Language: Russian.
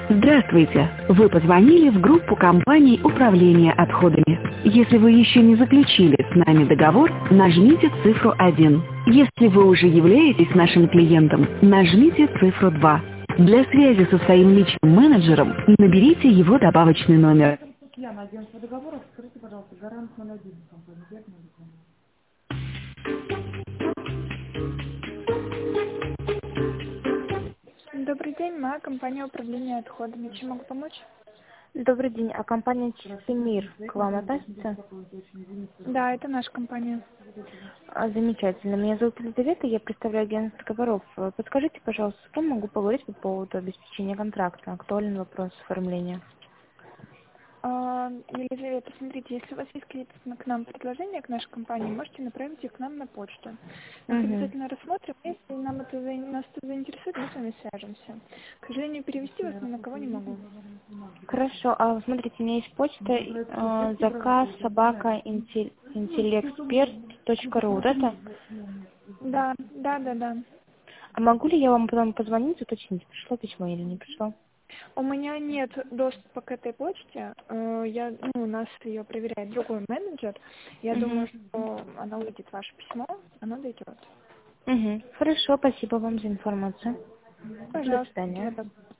Здравствуйте! Вы позвонили в группу компаний управления отходами. Если вы еще не заключили с нами договор, нажмите цифру 1. Если вы уже являетесь нашим клиентом, нажмите цифру 2. Для связи со своим личным менеджером наберите его добавочный номер. Агентство договоров, скажите, пожалуйста, гарант 01 компании «Верный». Добрый день, моя компания управления отходами. Чем могу помочь? Добрый день. А компания «Чистый мир» к вам относится? Да, это наша компания. Замечательно. Меня зовут Елизавета, я представляю агентство договоров. Подскажите, пожалуйста, с кем могу поговорить по поводу обеспечения контракта? Актуальный вопрос оформления. Елизавета, смотрите, если у вас есть какие-то к нам предложения, к нашей компании, можете направить их к нам на почту. Мы их обязательно рассмотрим. Если нас это заинтересует, мы с вами свяжемся. К сожалению, перевести вас ни на кого не могу. Хорошо. А смотрите, у меня есть почта заказ@intelexpert.ru. Это? Да. А могу ли я вам потом позвонить, уточнить, пришло письмо или не пришло? У меня нет доступа к этой почте. У нас ее проверяет другой менеджер. Я думаю, что она увидит ваше письмо, оно дойдет. Хорошо, спасибо вам за информацию. До Пожалуйста. свидания.